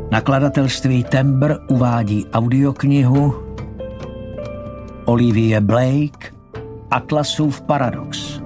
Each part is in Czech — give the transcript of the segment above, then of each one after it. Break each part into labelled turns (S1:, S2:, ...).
S1: Nakladatelství Tembr uvádí audioknihu Olivie Blake Atlasův paradox.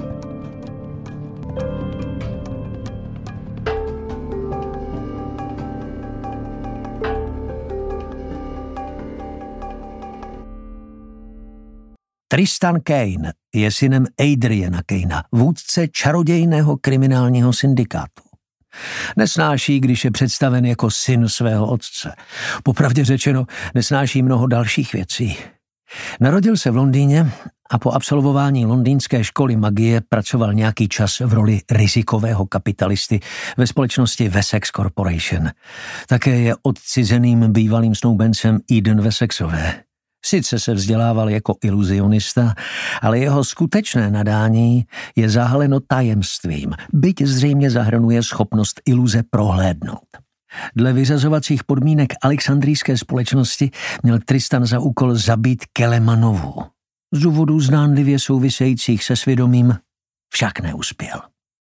S1: Tristan Kane je synem Adriana Kanea, vůdce čarodějného kriminálního syndikátu. Nesnáší, když je představen jako syn svého otce. Popravdě řečeno, nesnáší mnoho dalších věcí. Narodil se v Londýně a po absolvování londýnské školy magie pracoval nějaký čas v roli rizikového kapitalisty ve společnosti Wessex Corporation. Také je odcizeným bývalým snoubencem Eden Wessexové. Sice se vzdělával jako iluzionista, ale jeho skutečné nadání je zahaleno tajemstvím, byť zřejmě zahrnuje schopnost iluze prohlédnout. Dle vyřazovacích podmínek Alexandrijské společnosti měl Tristan za úkol zabít Kelemanovu. Z důvodů zdánlivě souvisejících se svědomím však neuspěl.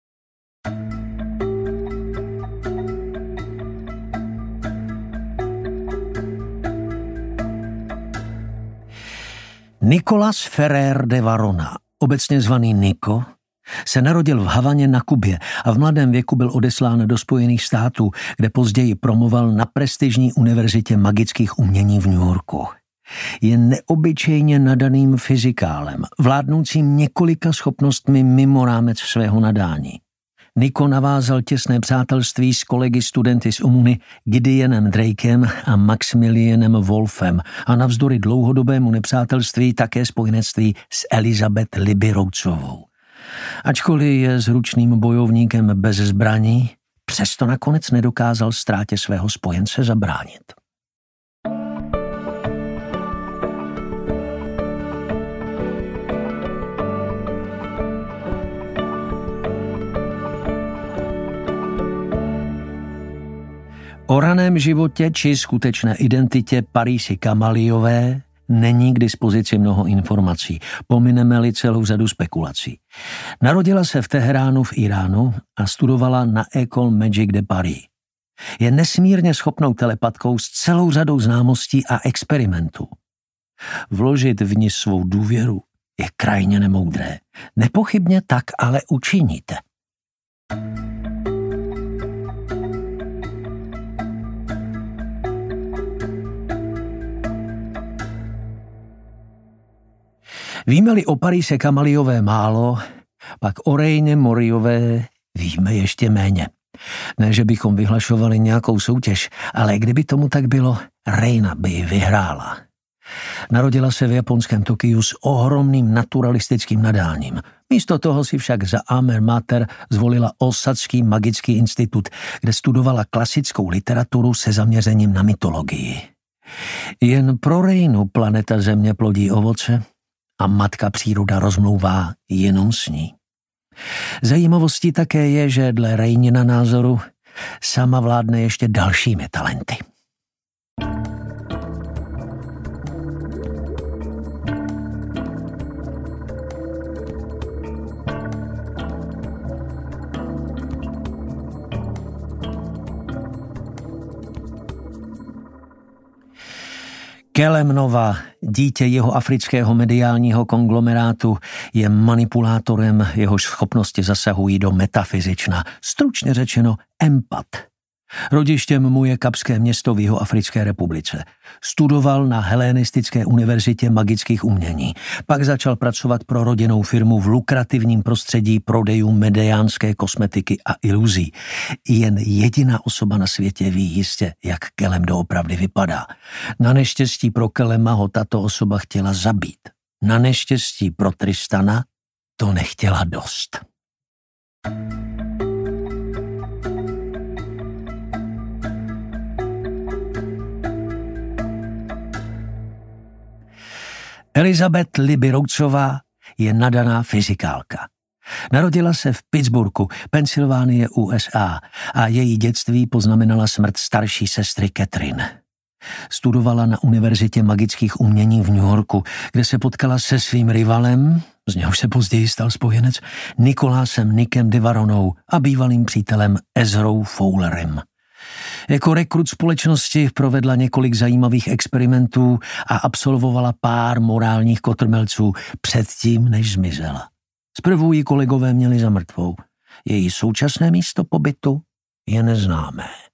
S1: Nicolas Ferrer de Varona, obecně zvaný Nico, se narodil v Havaně na Kubě a v mladém věku byl odeslán do Spojených států, kde později promoval na prestižní univerzitě magických umění v New Yorku. Je neobyčejně nadaným fyzikálem, vládnoucím několika schopnostmi mimo rámec svého nadání. Nico navázal těsné přátelství s kolegy studenty z Umuny Gideonem Drakem a Maximilianem Wolfem a navzdory dlouhodobému nepřátelství také spojenectví s Elizabeth Libby Rhodes-ovou. Ačkoliv je zručným bojovníkem bez zbraní, přesto nakonec nedokázal ztrátě svého spojence zabránit. O raném životě či skutečné identitě Parisy Kamaliové není k dispozici mnoho informací, pomineme-li celou řadu spekulací. Narodila se v Teheránu v Iránu a studovala na École Magique de Paris. Je nesmírně schopnou telepatkou s celou řadou známostí a experimentů. Vložit v ní svou důvěru je krajně nemoudré. Nepochybně tak ale učiníte. Víme-li o Parise Kamaliové málo, pak o Raině Moriové víme ještě méně. Ne, že bychom vyhlašovali nějakou soutěž, ale kdyby tomu tak bylo, Raina by ji vyhrála. Narodila se v japonském Tokiu s ohromným naturalistickým nadáním. Místo toho si však za alma mater zvolila Osadský magický institut, kde studovala klasickou literaturu se zaměřením na mytologii. Jen pro Rainu planeta Země plodí ovoce a matka příroda rozmlouvá jenom s ní. Zajímavostí také je, že dle Rainina názoru sama vládne ještě dalšími talenty. Kelemnova, dítě jeho afrického mediálního konglomerátu, je manipulátorem, jehož schopnosti zasahují do metafyzična, stručně řečeno empat. Rodištěm mu je Kapské město v Jihoafrické republice. Studoval na Helenistické univerzitě magických umění. Pak začal pracovat pro rodinnou firmu v lukrativním prostředí prodejů mediánské kosmetiky a iluzí. Jen jediná osoba na světě ví jistě, jak Kelem doopravdy vypadá. Na neštěstí pro Kelema ho tato osoba chtěla zabít. Na neštěstí pro Tristana to nechtěla dost. Elizabeth Libby Rhodes-ová je nadaná fyzikálka. Narodila se v Pittsburghu, Pensylvánie, USA a její dětství poznamenala smrt starší sestry Catherine. Studovala na Univerzitě magických umění v New Yorku, kde se potkala se svým rivalem, z něhož se později stal spojenec, Nicolásem Nickem de Varonou a bývalým přítelem Ezrou Fowlerem. Jako rekrut společnosti provedla několik zajímavých experimentů a absolvovala pár morálních kotrmelců předtím, než zmizela. Zprvu ji kolegové měli za mrtvou. Její současné místo pobytu je neznámé.